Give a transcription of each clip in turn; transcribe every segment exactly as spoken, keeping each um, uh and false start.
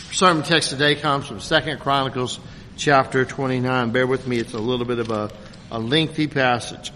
Sermon text today comes from Second Chronicles chapter twenty-nine. Bear with me, it's a little bit of a, a lengthy passage.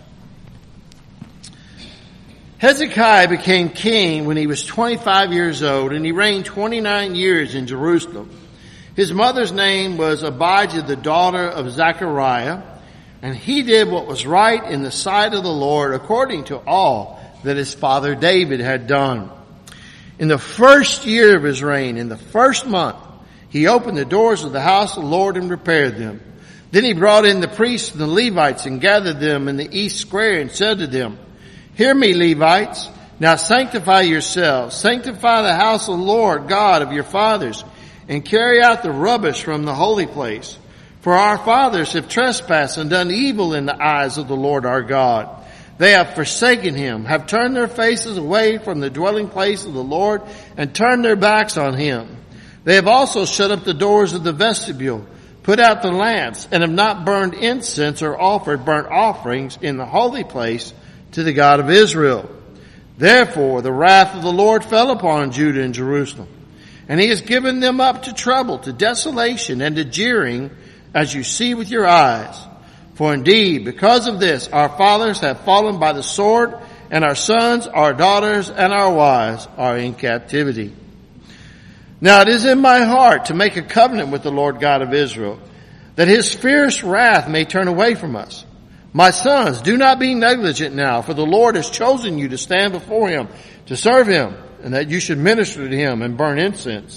Hezekiah became king when he was twenty-five years old, and he reigned twenty-nine years in Jerusalem. His mother's name was Abijah, the daughter of Zechariah, and he did what was right in the sight of the Lord according to all that his father David had done. In the first year of his reign, in the first month, he opened the doors of the house of the Lord and repaired them. Then he brought in the priests and the Levites and gathered them in the east square and said to them, "Hear me, Levites. Now sanctify yourselves. Sanctify the house of the Lord God of your fathers and carry out the rubbish from the holy place. For our fathers have trespassed and done evil in the eyes of the Lord our God. They have forsaken him, have turned their faces away from the dwelling place of the Lord and turned their backs on him. They have also shut up the doors of the vestibule, put out the lamps, and have not burned incense or offered burnt offerings in the holy place to the God of Israel. Therefore the wrath of the Lord fell upon Judah and Jerusalem, and he has given them up to trouble, to desolation, and to jeering, as you see with your eyes. For indeed, because of this, our fathers have fallen by the sword, and our sons, our daughters, and our wives are in captivity. Now it is in my heart to make a covenant with the Lord God of Israel, that his fierce wrath may turn away from us. My sons, do not be negligent now, for the Lord has chosen you to stand before him, to serve him, and that you should minister to him and burn incense."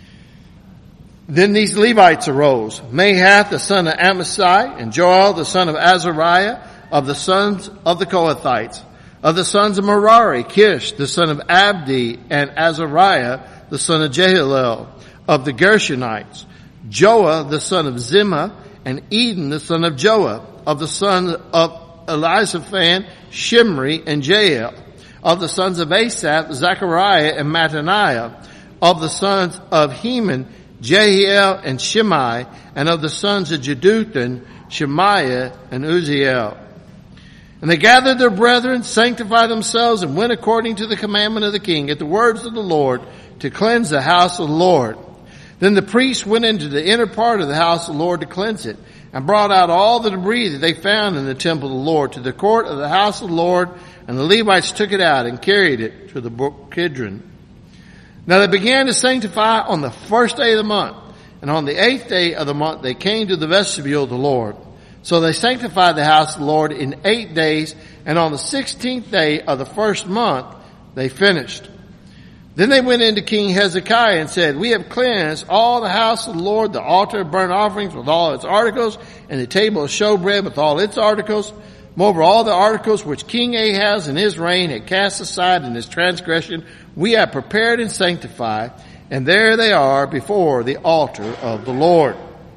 Then these Levites arose, Mahath the son of Amasai, and Joel the son of Azariah, of the sons of the Kohathites, of the sons of Merari, Kish the son of Abdi, and Azariah the son of Jehalel, of the Gershonites, Joah the son of Zimmah, and Eden the son of Joah, of the sons of Elizaphan, Shimri, and Jael, of the sons of Asaph, Zechariah, and Mattaniah, of the sons of Heman, Jehiel and Shimei, and of the sons of Jeduthun, Shemaiah and Uzziel. And they gathered their brethren, sanctified themselves, and went according to the commandment of the king at the words of the Lord to cleanse the house of the Lord. Then the priests went into the inner part of the house of the Lord to cleanse it, and brought out all the debris that they found in the temple of the Lord to the court of the house of the Lord, and the Levites took it out and carried it to the brook Kidron. Now they began to sanctify on the first day of the month, and on the eighth day of the month they came to the vestibule of the Lord. So they sanctified the house of the Lord in eight days, and on the sixteenth day of the first month they finished. Then they went into King Hezekiah and said, "We have cleansed all the house of the Lord, the altar of burnt offerings with all its articles, and the table of showbread with all its articles. Moreover, all the articles which King Ahaz in his reign had cast aside in his transgression, we have prepared and sanctified, and there they are before the altar of the Lord."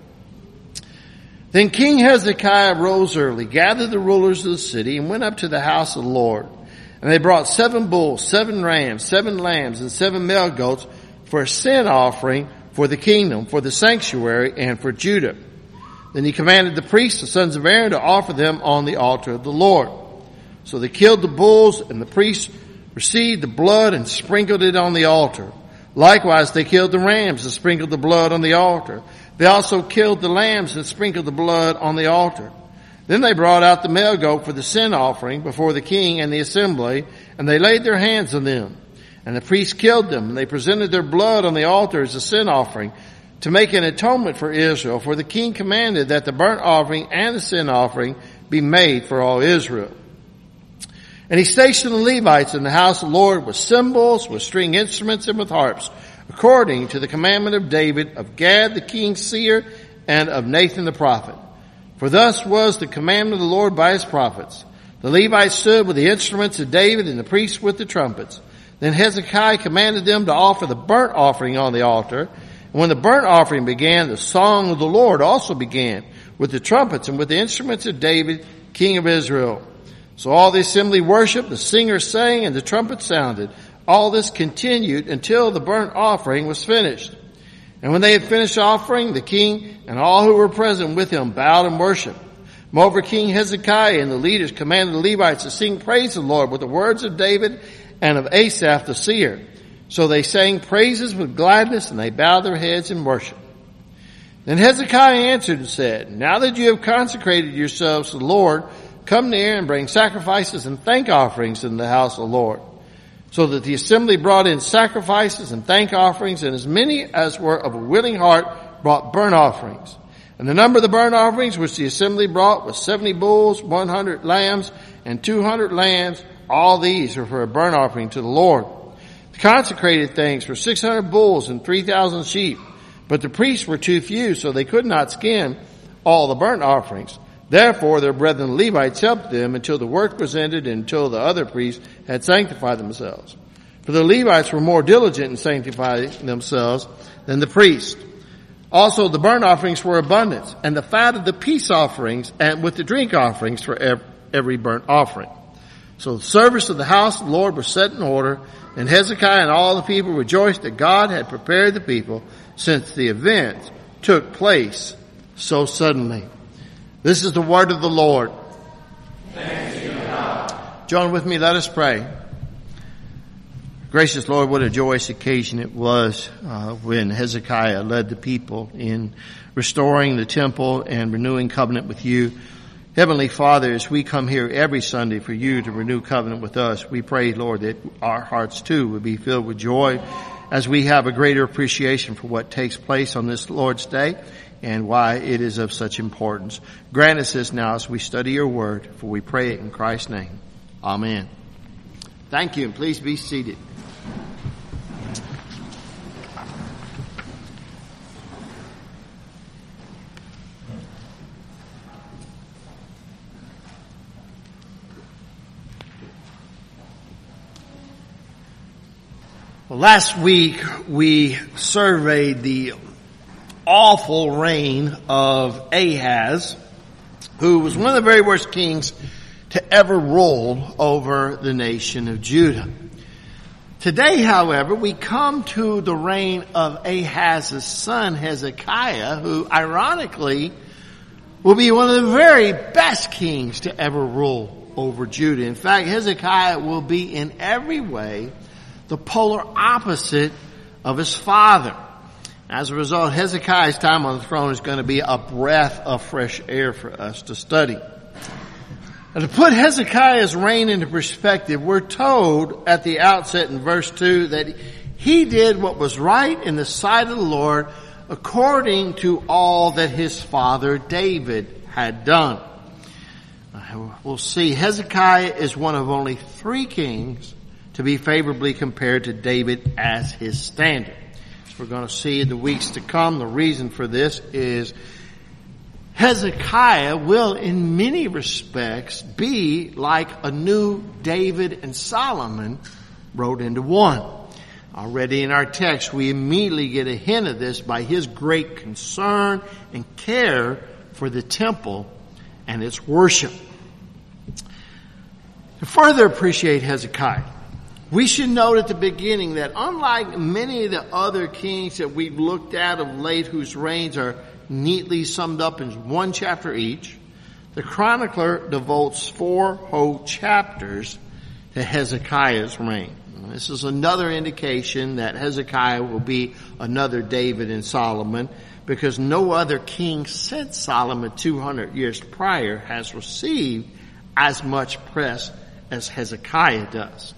Then King Hezekiah rose early, gathered the rulers of the city, and went up to the house of the Lord. And they brought seven bulls, seven rams, seven lambs, and seven male goats for a sin offering for the kingdom, for the sanctuary, and for Judah. Then he commanded the priests, the sons of Aaron, to offer them on the altar of the Lord. So they killed the bulls, and the priests received the blood and sprinkled it on the altar. Likewise they killed the rams and sprinkled the blood on the altar. They also killed the lambs and sprinkled the blood on the altar. Then they brought out the male goat for the sin offering before the king and the assembly, and they laid their hands on them. And the priests killed them, and they presented their blood on the altar as a sin offering, to make an atonement for Israel, for the king commanded that the burnt offering and the sin offering be made for all Israel. And he stationed the Levites in the house of the Lord with cymbals, with string instruments, and with harps, according to the commandment of David, of Gad the king's seer, and of Nathan the prophet. For thus was the commandment of the Lord by his prophets. The Levites stood with the instruments of David, and the priests with the trumpets. Then Hezekiah commanded them to offer the burnt offering on the altar. And when the burnt offering began, the song of the Lord also began, with the trumpets and with the instruments of David, king of Israel. So all the assembly worshiped, the singers sang, and the trumpets sounded. All this continued until the burnt offering was finished. And when they had finished offering, the king and all who were present with him bowed and worshiped. Moreover, King Hezekiah and the leaders commanded the Levites to sing praise to the Lord with the words of David and of Asaph the seer, So they sang praises with gladness, and they bowed their heads in worship. Then Hezekiah answered and said, now that you have consecrated yourselves to the Lord, come near and bring sacrifices and thank offerings in the house of the Lord. So that the assembly brought in sacrifices and thank offerings, and as many as were of a willing heart brought burnt offerings. And the number of the burnt offerings which the assembly brought was seventy bulls, one hundred lambs, and two hundred lambs. All these were for a burnt offering to the Lord. The consecrated things were six hundred bulls and three thousand sheep. But the priests were too few, so they could not skin all the burnt offerings. Therefore their brethren the Levites helped them until the work was ended and until the other priests had sanctified themselves. For the Levites were more diligent in sanctifying themselves than the priests. Also the burnt offerings were abundant, and the fat of the peace offerings and with the drink offerings for every burnt offering. So the service of the house of the Lord was set in order, and Hezekiah and all the people rejoiced that God had prepared the people, since the event took place so suddenly. This is the word of the Lord. Thanks be to God. Join with me, let us pray. Gracious Lord, what a joyous occasion it was uh, when Hezekiah led the people in restoring the temple and renewing covenant with you. Heavenly Father, as we come here every Sunday for you to renew covenant with us, we pray, Lord, that our hearts too would be filled with joy as we have a greater appreciation for what takes place on this Lord's Day and why it is of such importance. Grant us this now as we study your word, for we pray it in Christ's name. Amen. Thank you, and please be seated. Well, last week we surveyed the awful reign of Ahaz, who was one of the very worst kings to ever rule over the nation of Judah. Today, however, we come to the reign of Ahaz's son Hezekiah, who ironically will be one of the very best kings to ever rule over Judah. In fact, Hezekiah will be in every way the polar opposite of his father. As a result, Hezekiah's time on the throne is going to be a breath of fresh air for us to study. Now, to put Hezekiah's reign into perspective, we're told at the outset in verse two that he did what was right in the sight of the Lord according to all that his father David had done. We'll see Hezekiah is one of only three kings to be favorably compared to David as his standard. We're going to see in the weeks to come. The reason for this is Hezekiah will in many respects be like a new David and Solomon wrote into one. Already in our text, we immediately get a hint of this by his great concern and care for the temple and its worship. To further appreciate Hezekiah, we should note at the beginning that unlike many of the other kings that we've looked at of late whose reigns are neatly summed up in one chapter each, the chronicler devotes four whole chapters to Hezekiah's reign. This is another indication that Hezekiah will be another David and Solomon, because no other king since Solomon two hundred years prior has received as much press as Hezekiah does.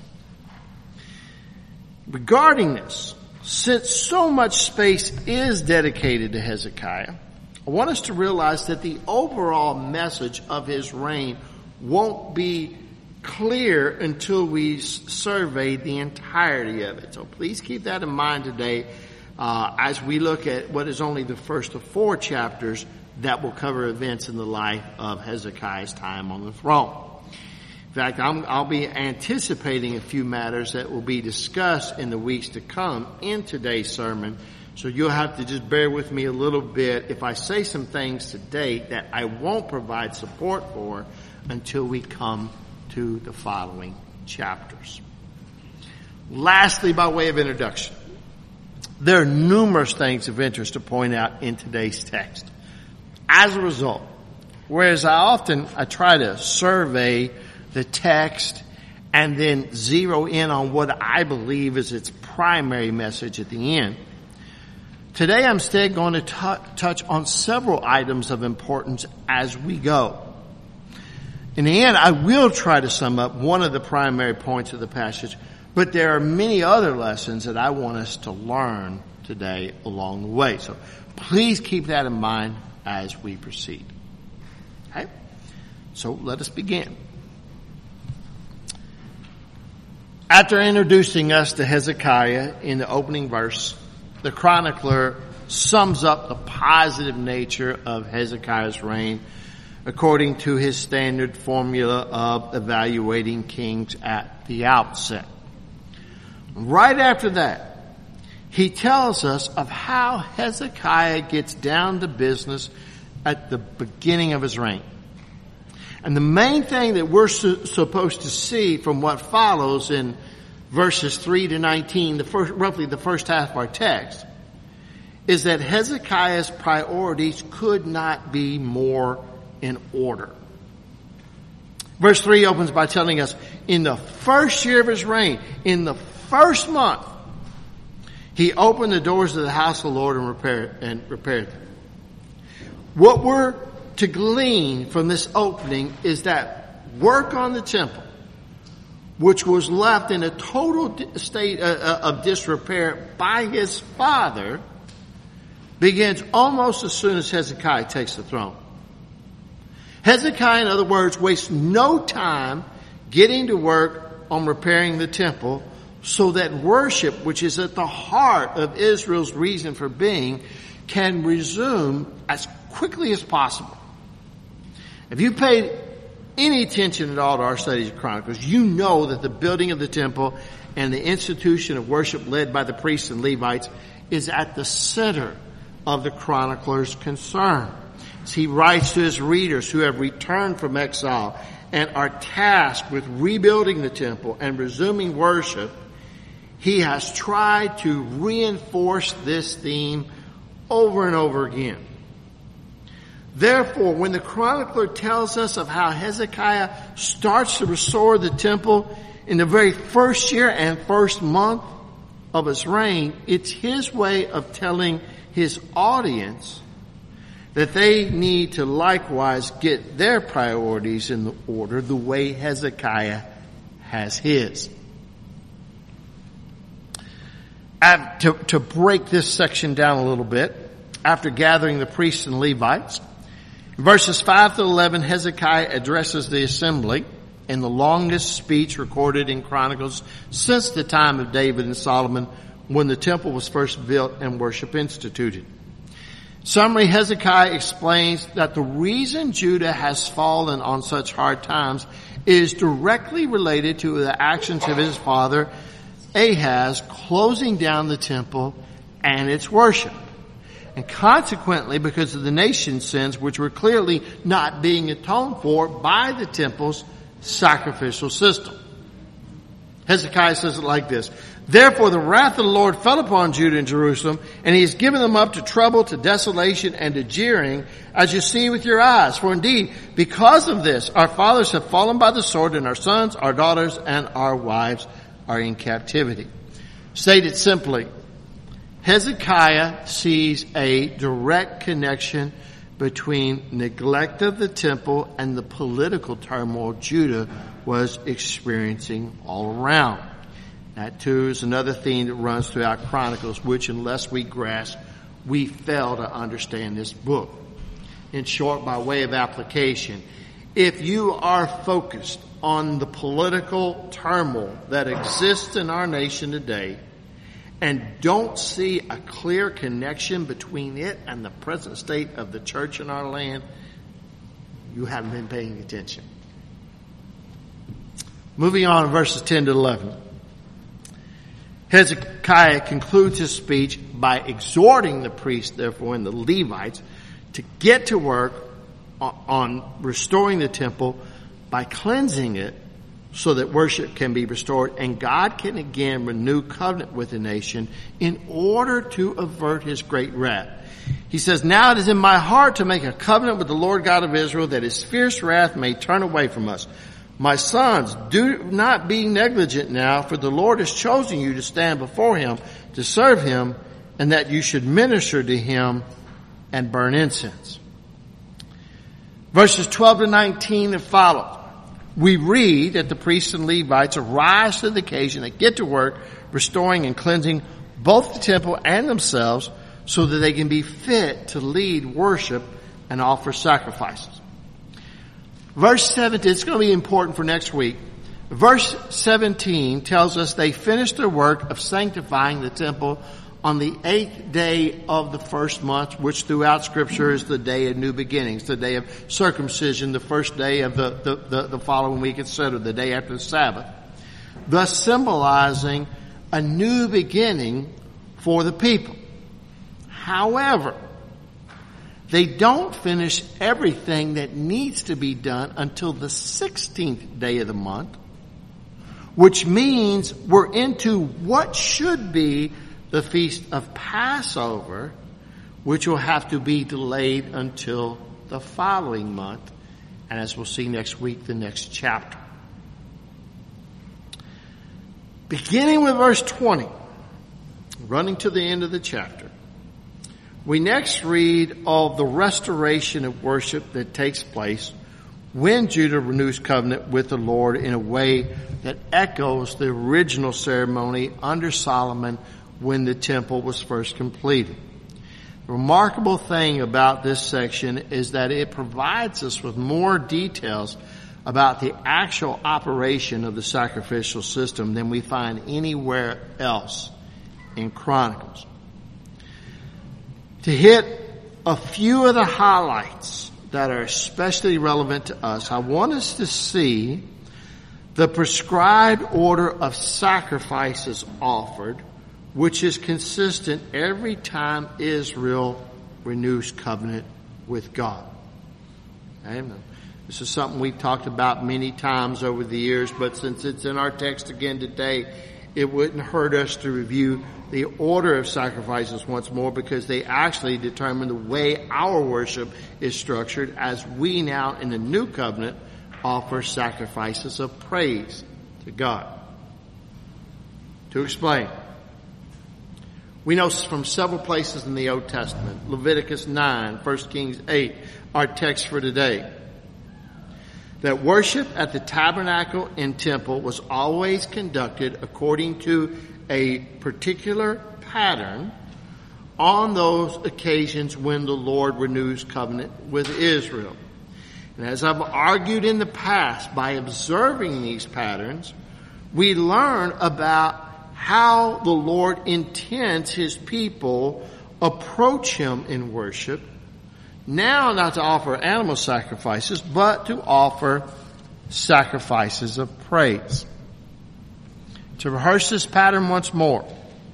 Regarding this, since so much space is dedicated to Hezekiah, I want us to realize that the overall message of his reign won't be clear until we survey the entirety of it. So please keep that in mind today uh, as we look at what is only the first of four chapters that will cover events in the life of Hezekiah's time on the throne. In fact, I'm, I'll be anticipating a few matters that will be discussed in the weeks to come in today's sermon. So you'll have to just bear with me a little bit if I say some things today that I won't provide support for until we come to the following chapters. Lastly, by way of introduction, there are numerous things of interest to point out in today's text. As a result, whereas I often I try to survey the text and then zero in on what I believe is its primary message at the end. Today I'm instead going to t- touch on several items of importance as we go. In the end, I will try to sum up one of the primary points of the passage, but there are many other lessons that I want us to learn today along the way. So please keep that in mind as we proceed. Okay? So let us begin. After introducing us to Hezekiah in the opening verse, the chronicler sums up the positive nature of Hezekiah's reign according to his standard formula of evaluating kings at the outset. Right after that, he tells us of how Hezekiah gets down to business at the beginning of his reign. And the main thing that we're su- supposed to see from what follows in verses three to nineteen, the first, roughly the first half of our text, is that Hezekiah's priorities could not be more in order. Verse three opens by telling us, in the first year of his reign, in the first month, he opened the doors of the house of the Lord and repaired, and repaired them. What we're to glean from this opening is that work on the temple, which was left in a total state of disrepair by his father, begins almost as soon as Hezekiah takes the throne. Hezekiah, in other words, wastes no time getting to work on repairing the temple so that worship, which is at the heart of Israel's reason for being, can resume as quickly as possible. If you paid any attention at all to our studies of Chronicles, you know that the building of the temple and the institution of worship led by the priests and Levites is at the center of the chronicler's concern. As he writes to his readers who have returned from exile and are tasked with rebuilding the temple and resuming worship, he has tried to reinforce this theme over and over again. Therefore, when the chronicler tells us of how Hezekiah starts to restore the temple in the very first year and first month of his reign, it's his way of telling his audience that they need to likewise get their priorities in the order the way Hezekiah has his. And to, to break this section down a little bit, after gathering the priests and Levites, in verses five to eleven, Hezekiah addresses the assembly in the longest speech recorded in Chronicles since the time of David and Solomon, when the temple was first built and worship instituted. Summary, Hezekiah explains that the reason Judah has fallen on such hard times is directly related to the actions of his father Ahaz closing down the temple and its worship. And consequently, because of the nation's sins, which were clearly not being atoned for by the temple's sacrificial system. Hezekiah says it like this: therefore the wrath of the Lord fell upon Judah and Jerusalem, and he has given them up to trouble, to desolation, and to jeering, as you see with your eyes. For indeed, because of this, our fathers have fallen by the sword, and our sons, our daughters, and our wives are in captivity. Stated simply, Hezekiah sees a direct connection between neglect of the temple and the political turmoil Judah was experiencing all around. That too is another theme that runs throughout Chronicles, which unless we grasp, we fail to understand this book. In short, by way of application, if you are focused on the political turmoil that exists in our nation today and don't see a clear connection between it and the present state of the church in our land, you haven't been paying attention. Moving on to verses ten to eleven. Hezekiah concludes his speech by exhorting the priests, therefore, and the Levites to get to work on restoring the temple by cleansing it so that worship can be restored and God can again renew covenant with the nation in order to avert his great wrath. He says, now it is in my heart to make a covenant with the Lord God of Israel, that his fierce wrath may turn away from us. My sons, do not be negligent now, for the Lord has chosen you to stand before him, to serve him, and that you should minister to him and burn incense. Verses twelve to nineteen and follow. We read that the priests and Levites arise to the occasion, they get to work restoring and cleansing both the temple and themselves so that they can be fit to lead worship and offer sacrifices. Verse seventeen, it's going to be important for next week. Verse seventeen tells us they finished their work of sanctifying the temple on the eighth day of the first month, which throughout Scripture is the day of new beginnings, the day of circumcision, the first day of the, the, the, the following week, et cetera, the day after the Sabbath, thus symbolizing a new beginning for the people. However, they don't finish everything that needs to be done until the sixteenth day of the month, which means we're into what should be the Feast of Passover, which will have to be delayed until the following month, and as we'll see next week, the next chapter. Beginning with verse twenty, running to the end of the chapter, we next read of the restoration of worship that takes place when Judah renews covenant with the Lord in a way that echoes the original ceremony under Solomon when the temple was first completed. The remarkable thing about this section is that it provides us with more details about the actual operation of the sacrificial system than we find anywhere else in Chronicles. To hit a few of the highlights that are especially relevant to us, I want us to see the prescribed order of sacrifices offered, which is consistent every time Israel renews covenant with God. Amen. This is something we've talked about many times over the years, but since it's in our text again today, it wouldn't hurt us to review the order of sacrifices once more, because they actually determine the way our worship is structured as we now in the new covenant offer sacrifices of praise to God. To explain, we know from several places in the Old Testament, Leviticus nine, First Kings eight, our text for today, that worship at the tabernacle and temple was always conducted according to a particular pattern on those occasions when the Lord renews covenant with Israel. And as I've argued in the past, by observing these patterns, we learn about how the Lord intends his people approach him in worship. Now not to offer animal sacrifices, but to offer sacrifices of praise. To rehearse this pattern once more,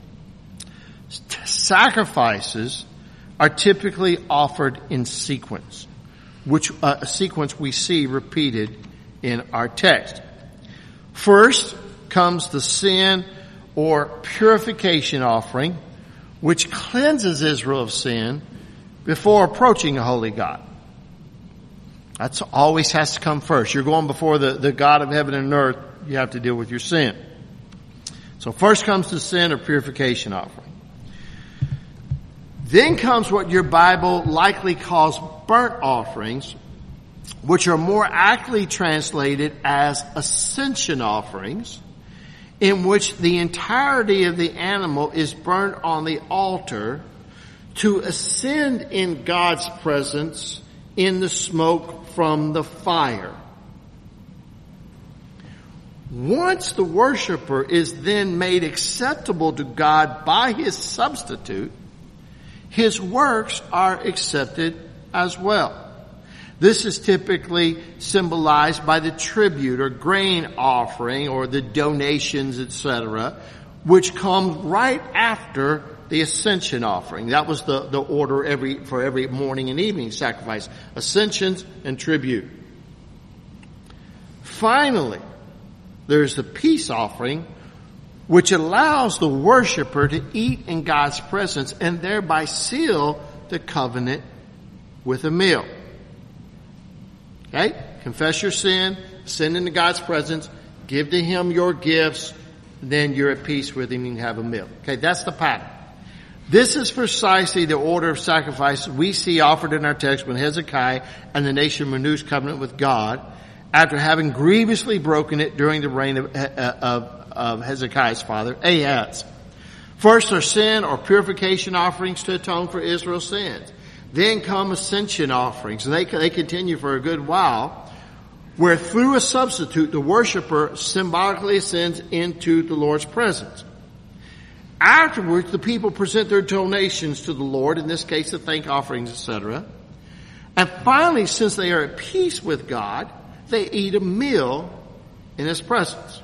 sacrifices are typically offered in sequence, which uh, a sequence we see repeated in our text. First comes the sin or purification offering, which cleanses Israel of sin before approaching a holy God. That's always has to come first. You're going before the, the God of heaven and earth, you have to deal with your sin. So first comes the sin or purification offering. Then comes what your Bible likely calls burnt offerings, which are more accurately translated as ascension offerings, in which the entirety of the animal is burnt on the altar to ascend in God's presence in the smoke from the fire. Once the worshiper is then made acceptable to God by his substitute, his works are accepted as well. This is typically symbolized by the tribute or grain offering or the donations, et cetera, which come right after the ascension offering. That was the, the order every for every morning and evening sacrifice. Ascensions and tribute. Finally, there's the peace offering, which allows the worshiper to eat in God's presence and thereby seal the covenant with a meal. Okay? Confess your sin, ascend into God's presence, give to him your gifts, then you're at peace with him and have a meal. Okay, that's the pattern. This is precisely the order of sacrifice we see offered in our text when Hezekiah and the nation renews covenant with God after having grievously broken it during the reign of, of, of Hezekiah's father, Ahaz. First are sin or purification offerings to atone for Israel's sins. Then come ascension offerings, and they, they continue for a good while, where through a substitute, the worshiper symbolically ascends into the Lord's presence. Afterwards, the people present their donations to the Lord, in this case, the thank offerings, et cetera. And finally, since they are at peace with God, they eat a meal in his presence.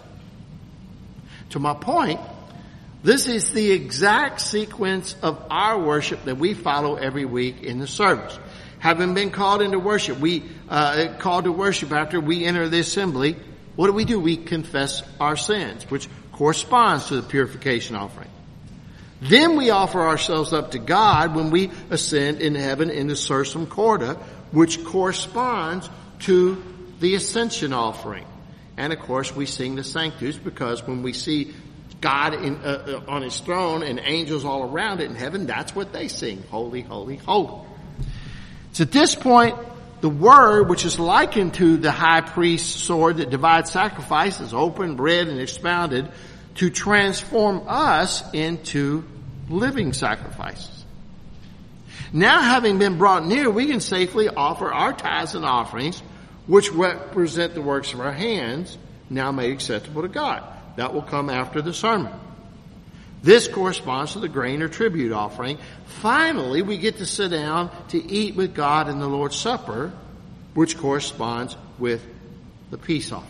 To my point, this is the exact sequence of our worship that we follow every week in the service. Having been called into worship, we uh called to worship after we enter the assembly. What do we do? We confess our sins, which corresponds to the purification offering. Then we offer ourselves up to God when we ascend into heaven in the sursum corda, which corresponds to the ascension offering. And of course, we sing the Sanctus, because when we see God in, uh, uh, on his throne and angels all around it in heaven, that's what they sing. Holy, holy, holy. It's at this point, the word, which is likened to the high priest's sword that divides sacrifices, opened, read, and expounded to transform us into living sacrifices. Now, having been brought near, we can safely offer our tithes and offerings, which represent the works of our hands, now made acceptable to God. That will come after the sermon. This corresponds to the grain or tribute offering. Finally, we get to sit down to eat with God in the Lord's Supper, which corresponds with the peace offering.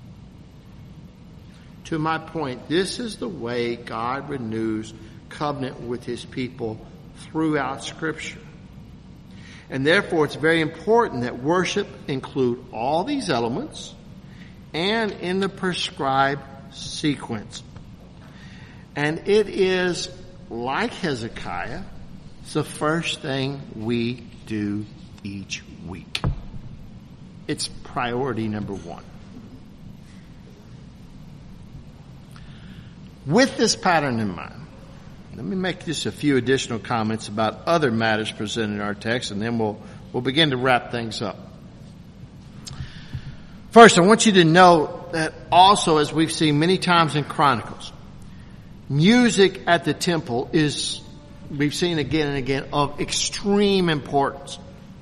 To my point, this is the way God renews covenant with his people throughout Scripture. And therefore, it's very important that worship include all these elements and in the prescribed sequence. And it is, like Hezekiah, it's the first thing we do each week. It's priority number one. With this pattern in mind, let me make just a few additional comments about other matters presented in our text, and then we'll we'll begin to wrap things up. First, I want you to know that also, as we've seen many times in Chronicles, music at the temple is, we've seen again and again, of extreme importance.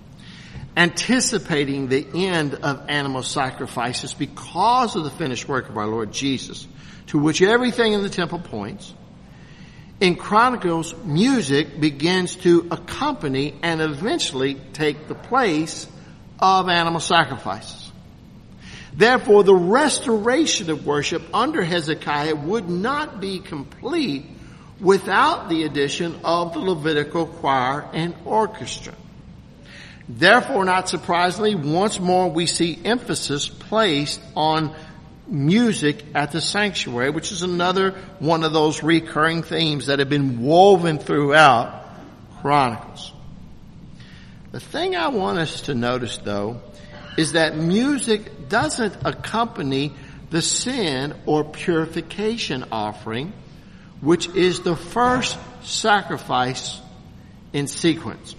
Anticipating the end of animal sacrifices because of the finished work of our Lord Jesus, to which everything in the temple points. In Chronicles, music begins to accompany and eventually take the place of animal sacrifices. Therefore, the restoration of worship under Hezekiah would not be complete without the addition of the Levitical choir and orchestra. Therefore, not surprisingly, once more we see emphasis placed on music at the sanctuary, which is another one of those recurring themes that have been woven throughout Chronicles. The thing I want us to notice, though, is that music doesn't accompany the sin or purification offering, which is the first sacrifice in sequence.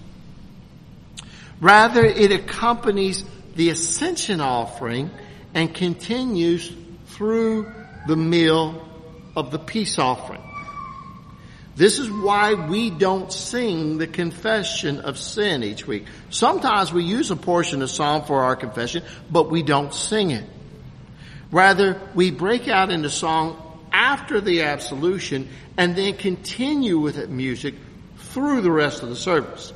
Rather, it accompanies the ascension offering and continues through the meal of the peace offering. This is why we don't sing the confession of sin each week. Sometimes we use a portion of Psalm for our confession, but we don't sing it. Rather, we break out into song after the absolution and then continue with it music through the rest of the service.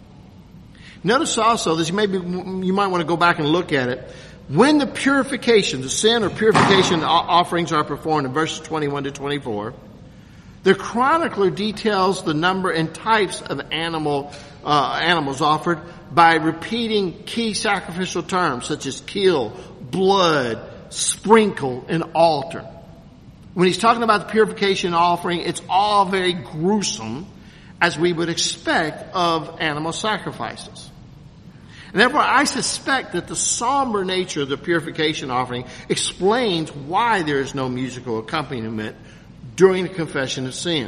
Notice also this, maybe you might want to go back and look at it. When the purification, the sin or purification offerings are performed in verses twenty-one to twenty-four, the chronicler details the number and types of animal uh, animals offered by repeating key sacrificial terms such as kill, blood, sprinkle, and altar. When he's talking about the purification offering, it's all very gruesome, as we would expect of animal sacrifices. And therefore, I suspect that the somber nature of the purification offering explains why there is no musical accompaniment during the confession of sin.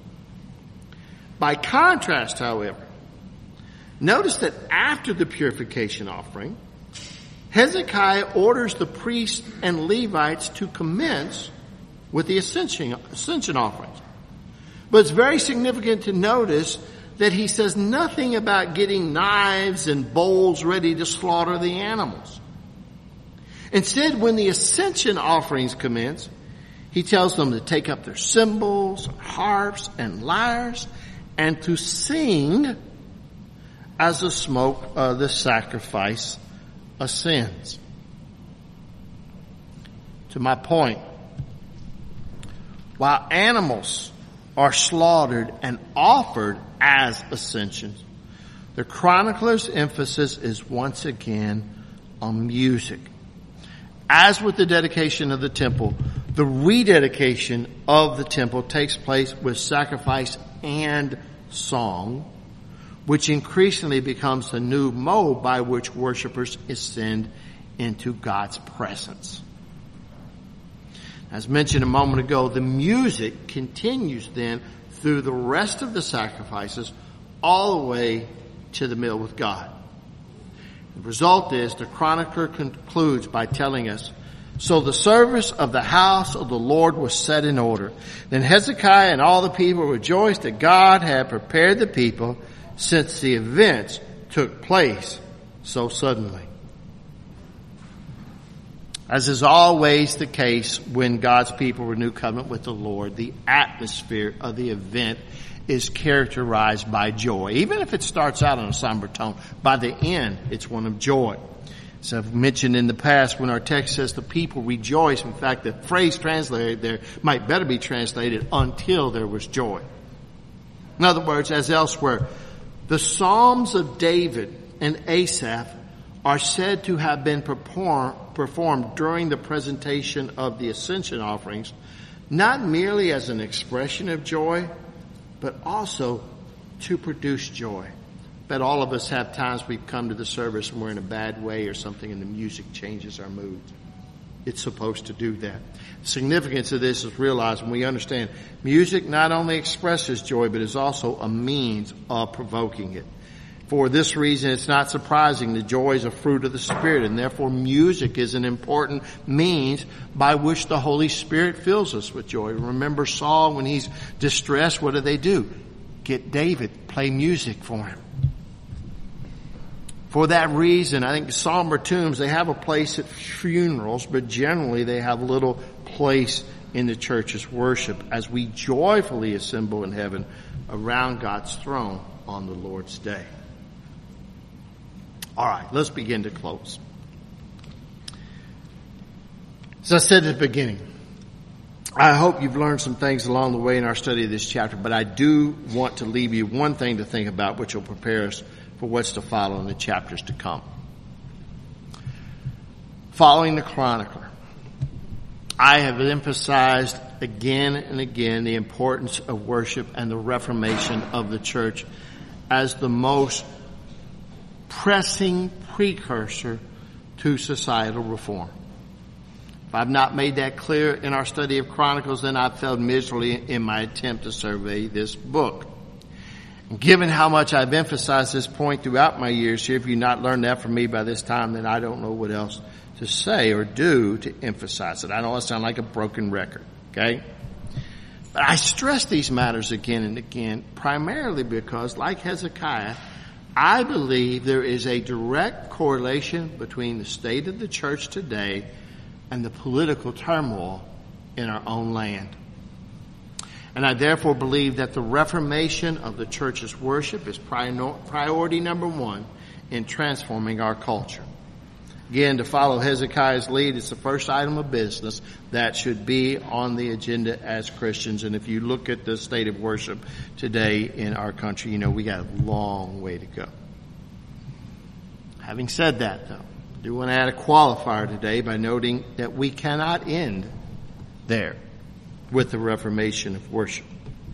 By contrast, however, notice that after the purification offering, Hezekiah orders the priests and Levites to commence with the ascension, ascension offerings. But it's very significant to notice that he says nothing about getting knives and bowls ready to slaughter the animals. Instead, when the ascension offerings commence, he tells them to take up their cymbals, harps, and lyres, and to sing as the smoke of the sacrifice ascends. To my point, while animals are slaughtered and offered as ascensions, the chronicler's emphasis is once again on music. As with the dedication of the temple, the rededication of the temple takes place with sacrifice and song, which increasingly becomes the new mode by which worshipers ascend into God's presence. As mentioned a moment ago, the music continues then through the rest of the sacrifices all the way to the meal with God. The result is the chronicler concludes by telling us, so the service of the house of the Lord was set in order. Then Hezekiah and all the people rejoiced that God had prepared the people since the events took place so suddenly. As is always the case when God's people renew covenant with the Lord, the atmosphere of the event is characterized by joy. Even if it starts out on a somber tone, by the end, it's one of joy. As I've mentioned in the past, when our text says the people rejoice, in fact, the phrase translated there might better be translated until there was joy. In other words, as elsewhere, the Psalms of David and Asaph are said to have been perform, performed during the presentation of the ascension offerings, not merely as an expression of joy, but also to produce joy. But all of us have times we've come to the service and we're in a bad way or something and the music changes our mood. It's supposed to do that. The significance of this is realized when we understand music not only expresses joy, but is also a means of provoking it. For this reason, it's not surprising the joy is a fruit of the Spirit, and therefore music is an important means by which the Holy Spirit fills us with joy. Remember Saul, when he's distressed, what do they do? Get David, play music for him. For that reason, I think somber tombs, they have a place at funerals, but generally they have little place in the church's worship as we joyfully assemble in heaven around God's throne on the Lord's day. All right, let's begin to close. As I said at the beginning, I hope you've learned some things along the way in our study of this chapter, but I do want to leave you one thing to think about, which will prepare us for what's to follow in the chapters to come. Following the chronicler, I have emphasized again and again the importance of worship and the reformation of the church as the most pressing precursor to societal reform. If I've not made that clear in our study of Chronicles, then I've failed miserably in my attempt to survey this book. Given how much I've emphasized this point throughout my years here, if you've not learned that from me by this time, then I don't know what else to say or do to emphasize it. I know I sound like a broken record, okay? But I stress these matters again and again, primarily because, like Hezekiah, I believe there is a direct correlation between the state of the church today and the political turmoil in our own land. And I therefore believe that the reformation of the church's worship is priority number one in transforming our culture. Again, to follow Hezekiah's lead, it's the first item of business that should be on the agenda as Christians. And if you look at the state of worship today in our country, you know we got a long way to go. Having said that, though, I do want to add a qualifier today by noting that we cannot end there with the reformation of worship.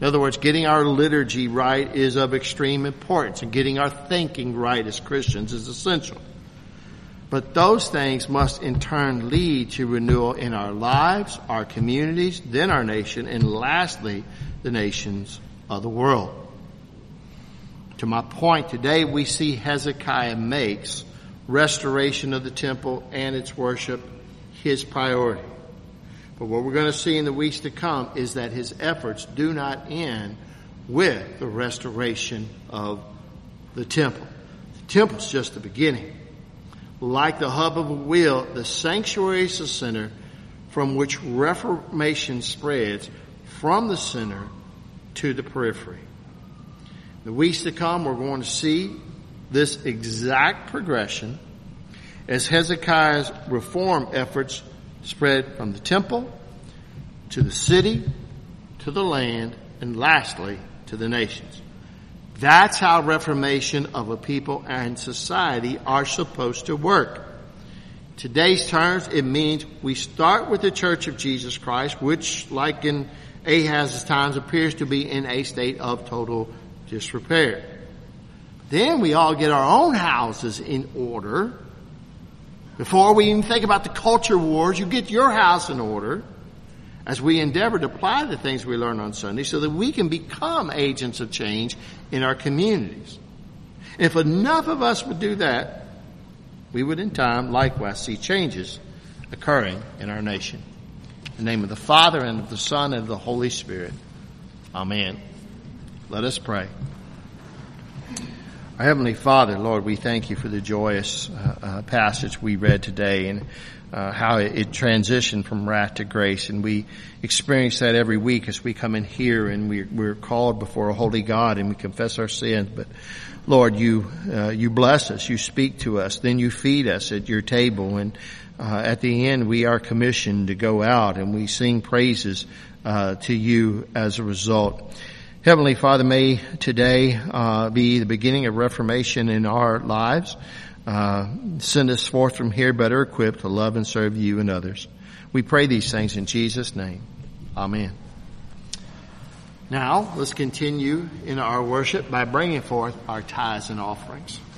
In other words, getting our liturgy right is of extreme importance, and getting our thinking right as Christians is essential. But those things must in turn lead to renewal in our lives, our communities, then our nation, and lastly, the nations of the world. To my point, today we see Hezekiah makes restoration of the temple and its worship his priority. But what we're going to see in the weeks to come is that his efforts do not end with the restoration of the temple. The temple's just the beginning. Like the hub of a wheel, the sanctuary is the center from which reformation spreads from the center to the periphery. The weeks to come, we're going to see this exact progression as Hezekiah's reform efforts spread from the temple to the city, to the land, and lastly, to the nations. That's how reformation of a people and society are supposed to work. In today's terms, it means we start with the Church of Jesus Christ, which, like in Ahaz's times, appears to be in a state of total disrepair. Then we all get our own houses in order. Before we even think about the culture wars, you get your house in order as we endeavor to apply the things we learn on Sunday so that we can become agents of change in our communities. If enough of us would do that, we would in time likewise see changes occurring in our nation. In the name of the Father, and of the Son, and of the Holy Spirit. Amen. Let us pray. Our Heavenly Father, Lord, we thank you for the joyous uh, uh, passage we read today, and uh, how it, it transitioned from wrath to grace. And we experience that every week as we come in here and we're, we're called before a holy God and we confess our sins. But Lord, you uh, you bless us, you speak to us, then you feed us at your table, and uh, at the end we are commissioned to go out and we sing praises uh, to you as a result. Heavenly Father, may today uh, be the beginning of reformation in our lives. Uh, send us forth from here better equipped to love and serve you and others. We pray these things in Jesus' name. Amen. Now, let's continue in our worship by bringing forth our tithes and offerings.